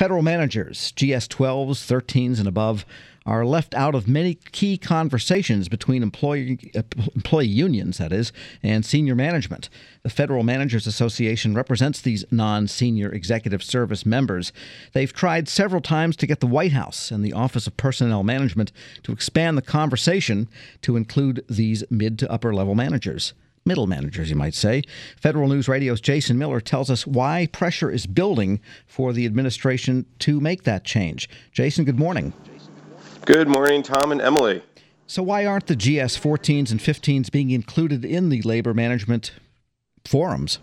Federal managers, GS-12s, 13s, and above, are left out of many key conversations between employee unions, that is, and senior management. The Federal Managers Association represents these non-senior executive service members. They've tried several times to get the White House and the Office of Personnel Management to expand the conversation to include these mid to upper level managers. Middle managers, you might say. Federal News Radio's Jason Miller tells us why pressure is building for the administration to make that change. Jason, good morning. Good morning, Tom and Emily. So why aren't the GS-14s and 15s being included in the labor management forums?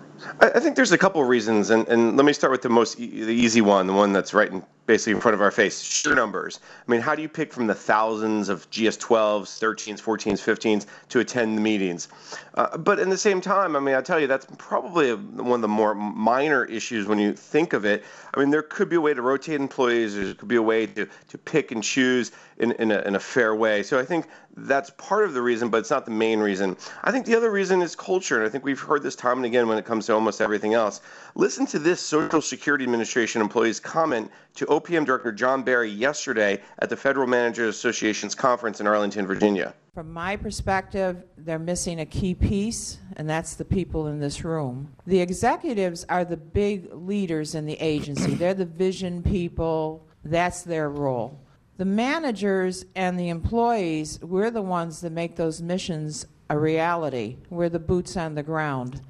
I think there's a couple of reasons, and let me start with the easy one, the one that's right basically in front of our face, sheer numbers. I mean, how do you pick from the thousands of GS-12s, 13s, 14s, 15s to attend the meetings? But in the same time, I mean, I tell you, that's probably one of the more minor issues when you think of it. I mean, there could be a way to rotate employees. There could be a way to pick and choose in a fair way. So I think that's part of the reason, but it's not the main reason. I think the other reason is culture, and I think we've heard this time and again when it comes to almost everything else. Listen to this Social Security Administration employee's comment to OPM Director John Barry yesterday at the Federal Managers Association's conference in Arlington, Virginia. From my perspective, they're missing a key piece, and that's the people in this room. The executives are the big leaders in the agency. They're the vision people. That's their role. The managers and the employees, we're the ones that make those missions a reality. We're the boots on the ground.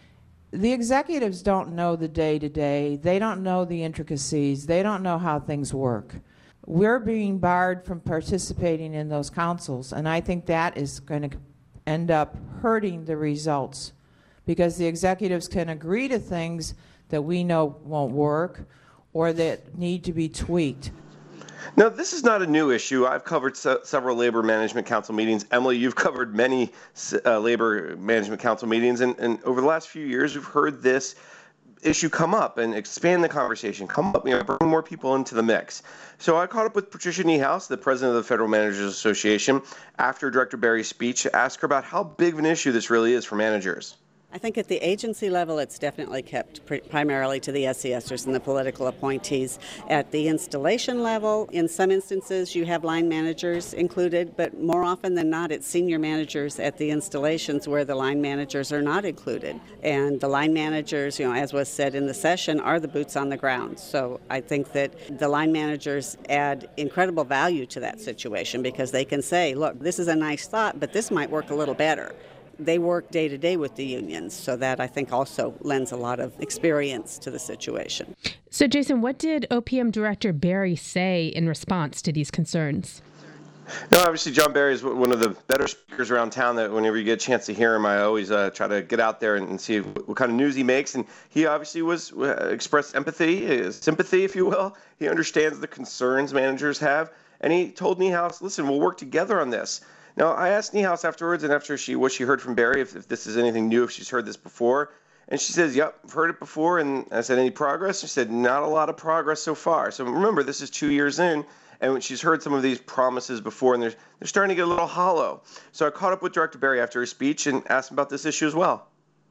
The executives don't know the day-to-day. They don't know the intricacies. They don't know how things work. We're being barred from participating in those councils, and I think that is going to end up hurting the results because the executives can agree to things that we know won't work or that need to be tweaked. Now, this is not a new issue. I've covered several Labor Management Council meetings. Emily, you've covered many Labor Management Council meetings, and over the last few years, we've heard this issue come up and expand the conversation, bring more people into the mix. So I caught up with Patricia Niehaus, the president of the Federal Managers Association, after Director Barry's speech to ask her about how big of an issue this really is for managers. I think at the agency level, it's definitely kept primarily to the SESers and the political appointees. At the installation level, in some instances, you have line managers included, but more often than not, it's senior managers at the installations where the line managers are not included. And the line managers, as was said in the session, are the boots on the ground. So I think that the line managers add incredible value to that situation because they can say, look, this is a nice thought, but this might work a little better. They work day to day with the unions, so that I think also lends a lot of experience to the situation. So, Jason, what did OPM Director Barry say in response to these concerns? Obviously, John Barry is one of the better speakers around town that whenever you get a chance to hear him, I always try to get out there and see what kind of news he makes. And he obviously expressed empathy, sympathy, if you will. He understands the concerns managers have. And he told Niehaus, listen, we'll work together on this. Now, I asked Niehaus afterwards and after what she heard from Barry, if this is anything new, if she's heard this before. And she says, yep, I've heard it before. And I said, any progress? She said, not a lot of progress so far. So remember, this is 2 years in. And she's heard some of these promises before, and they're starting to get a little hollow. So I caught up with Director Barry after his speech and asked him about this issue as well.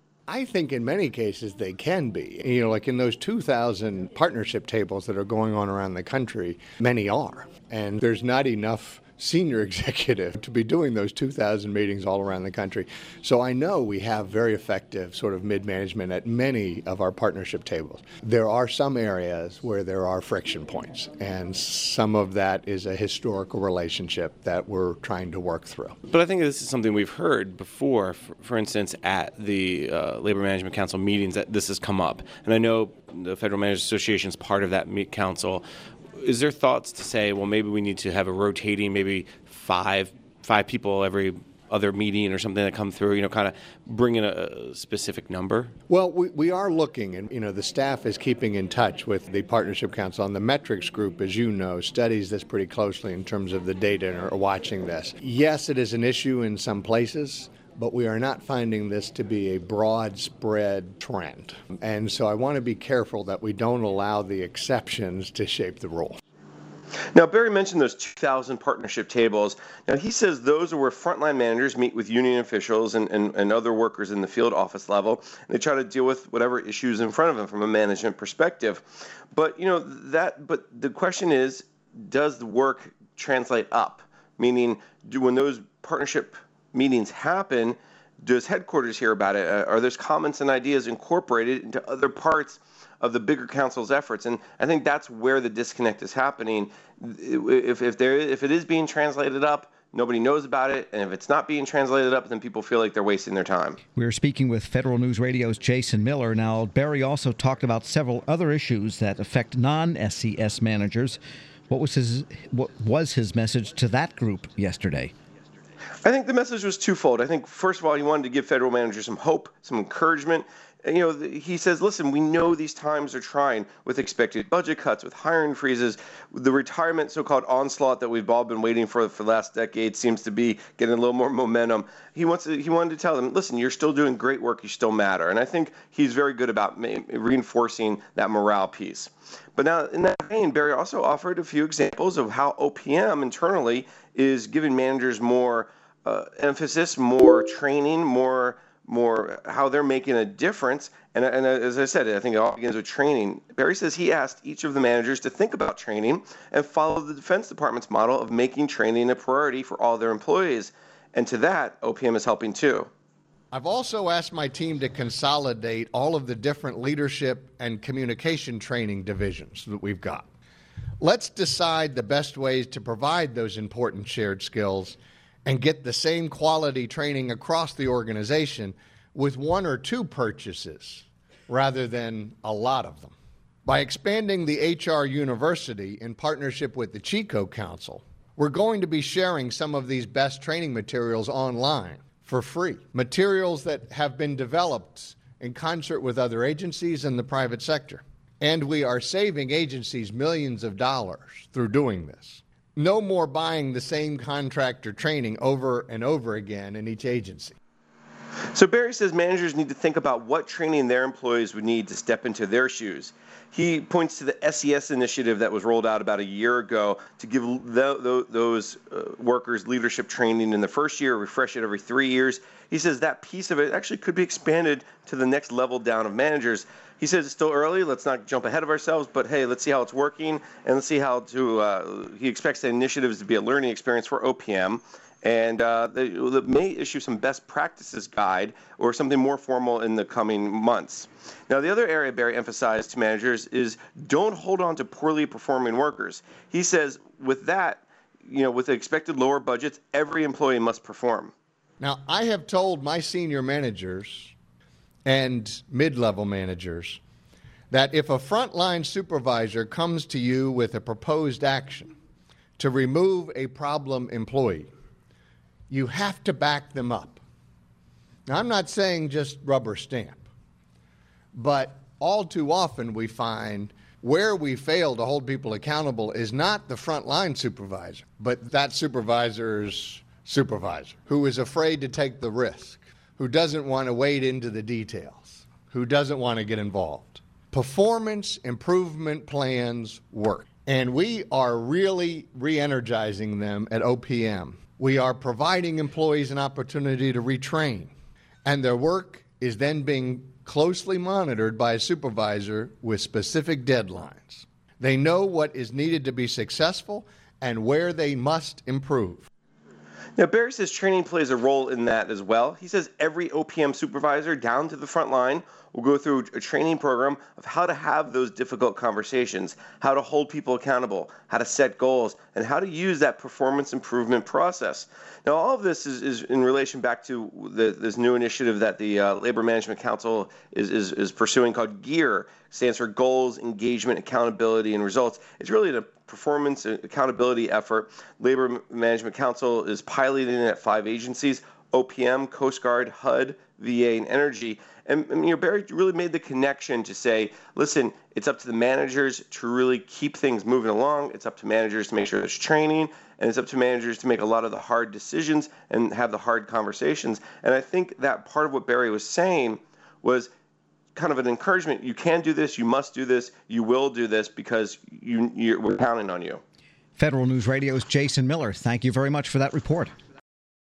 I think in many cases they can be. Like in those 2,000 partnership tables that are going on around the country, many are. And there's not enough senior executive to be doing those 2,000 meetings all around the country. So I know we have very effective sort of mid-management at many of our partnership tables. There are some areas where there are friction points, and some of that is a historical relationship that we're trying to work through. But I think this is something we've heard before, for instance, at the Labor Management Council meetings, that this has come up. And I know the Federal Managers Association is part of that council. Is there thoughts to say, well, maybe we need to have a rotating, maybe five people every other meeting or something that come through, kind of bring in a specific number? Well, we are looking, and, the staff is keeping in touch with the Partnership Council. And the metrics group, as you know, studies this pretty closely in terms of the data and are watching this. Yes, it is an issue in some places, but we are not finding this to be a broad spread trend. And so I want to be careful that we don't allow the exceptions to shape the rule. Now, Barry mentioned those 2,000 partnership tables. Now, he says those are where frontline managers meet with union officials and other workers in the field office level, and they try to deal with whatever issues in front of them from a management perspective. But, but the question is, does the work translate up? Meaning, when those partnership meetings happen, does headquarters hear about it? Are those comments and ideas incorporated into other parts of the bigger council's efforts? And I think that's where the disconnect is happening. If it is being translated up, nobody knows about it, and if it's not being translated up, then people feel like they're wasting their time. We're speaking with Federal News Radio's Jason Miller. Now, Barry also talked about several other issues that affect non-SCS managers. What was his message to that group yesterday? I think the message was twofold. I think, first of all, he wanted to give federal managers some hope, some encouragement. He says, listen, we know these times are trying with expected budget cuts, with hiring freezes. The retirement so-called onslaught that we've all been waiting for the last decade seems to be getting a little more momentum. He wanted to tell them, listen, you're still doing great work. You still matter. And I think he's very good about reinforcing that morale piece. But now, in that vein, Barry also offered a few examples of how OPM internally is giving managers more emphasis, more training, more how they're making a difference. And as I said, I think it all begins with training. Barry says he asked each of the managers to think about training and follow the Defense Department's model of making training a priority for all their employees. And to that, OPM is helping too. I've also asked my team to consolidate all of the different leadership and communication training divisions that we've got. Let's decide the best ways to provide those important shared skills and get the same quality training across the organization with one or two purchases rather than a lot of them. By expanding the HR University in partnership with the Chico Council, we're going to be sharing some of these best training materials online for free. Materials that have been developed in concert with other agencies in the private sector. And we are saving agencies millions of dollars through doing this. No more buying the same contractor training over and over again in each agency. So Barry says managers need to think about what training their employees would need to step into their shoes. He points to the SES initiative that was rolled out about a year ago to give those workers leadership training in the first year, refresh it every 3 years. He says that piece of it actually could be expanded to the next level down of managers. He says it's still early, let's not jump ahead of ourselves, but hey, let's see how it's working, and let's see how he expects the initiatives to be a learning experience for OPM. And they may issue some best practices guide or something more formal in the coming months. Now, the other area Barry emphasized to managers is don't hold on to poorly performing workers. He says with that, with the expected lower budgets, every employee must perform. Now, I have told my senior managers and mid-level managers that if a frontline supervisor comes to you with a proposed action to remove a problem employee, you have to back them up. Now, I'm not saying just rubber stamp, but all too often we find where we fail to hold people accountable is not the frontline supervisor, but that supervisor's supervisor who is afraid to take the risk, who doesn't want to wade into the details, who doesn't want to get involved. Performance improvement plans work, and we are really re-energizing them at OPM. We are providing employees an opportunity to retrain, and their work is then being closely monitored by a supervisor with specific deadlines. They know what is needed to be successful and where they must improve. Now, Barry says training plays a role in that as well. He says every OPM supervisor down to the front line will go through a training program of how to have those difficult conversations, how to hold people accountable, how to set goals, and how to use that performance improvement process. Now, all of this is in relation back to this new initiative that the Labor Management Council is pursuing called GEAR. Stands for Goals, Engagement, Accountability, and Results. It's really a performance accountability effort. Labor Management Council is piloting it at 5 agencies: OPM, Coast Guard, HUD, VA, and Energy. And Barry really made the connection to say, listen, it's up to the managers to really keep things moving along. It's up to managers to make sure there's training, and it's up to managers to make a lot of the hard decisions and have the hard conversations. And I think that part of what Barry was saying was kind of an encouragement. You can do this, you must do this, you will do this because we're counting on you. Federal News Radio's Jason Miller, thank you very much for that report.